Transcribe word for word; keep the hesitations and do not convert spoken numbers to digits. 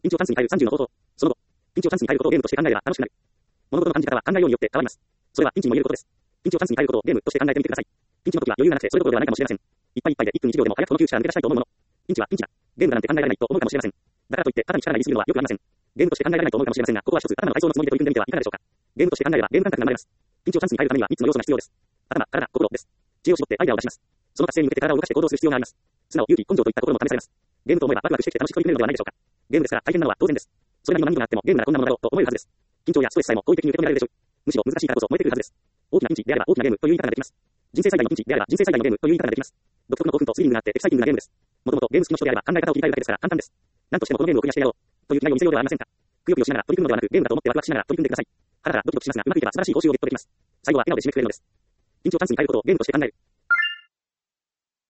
緊張チャンスに変えるさんじゅうの方法。その後、緊張チャンスに変えることをゲームとして考えれば楽しくなる。物事の感じ方は考えようによって変わります。それはピンチにも言えることです。ピンチをチャンスに変えることをゲームとして考えてみてください。ピンチの時は余裕がなくてそれどころではないかもしれません。いっぱいいっぱいでいっぷんいちびょうでも早くこの窮地から抜け出したいと思うもの。ピンチはピンチだ。ゲームだなんて考えられないと思うかもしれません。だからといって肩に力が入りすぎるのは良くありません。ゲームとして考えられないと思うかもしれませんが、ここは一つ頭の体操のつもりで取り組んでみてはいかがでしょうか。ゲームとして考えればゲーム感覚が生まれます。ピンチをチャンスに変えるためにはみっつの要素が必要です。頭、体、心です。知恵を絞ってアイデアを出します。その達成に向けて体を動かして行動する必要があります。素直、勇気、根性といったところも試されます。ゲームと思えばワクワクしてきて楽しく取り組めるのではないでしょうか。ゲームですから大変なのは当然です。それなりの難易度があってもゲームならこんなものだろうと思えるはずです。緊張やストレスさえも好意的に受け止められるでしょう。むしろ難しいからこそ燃えてくるはずです。大きなピンチであれば大きなゲームという言い方ができます。人生最大のピンチであれば人生最大のゲームという言い方ができます。独特の興奮とスリリングがあってエキサイティングなゲームです。もともとゲーム好きの人であれば考え方を切り替えるだけですから簡単です。なんとしてもこのゲームをクリアしてやろうという気概を見せようではありませんか。くよくよしながら取り組むのではなくゲームだと思ってワクワクしながら取り組んでください。ハラハラドキドキしますがうまくいけば素晴らしい報酬をゲットできます。最後は笑顔で締めくくれるのです。緊張チャンスに変えることをゲームとして考える。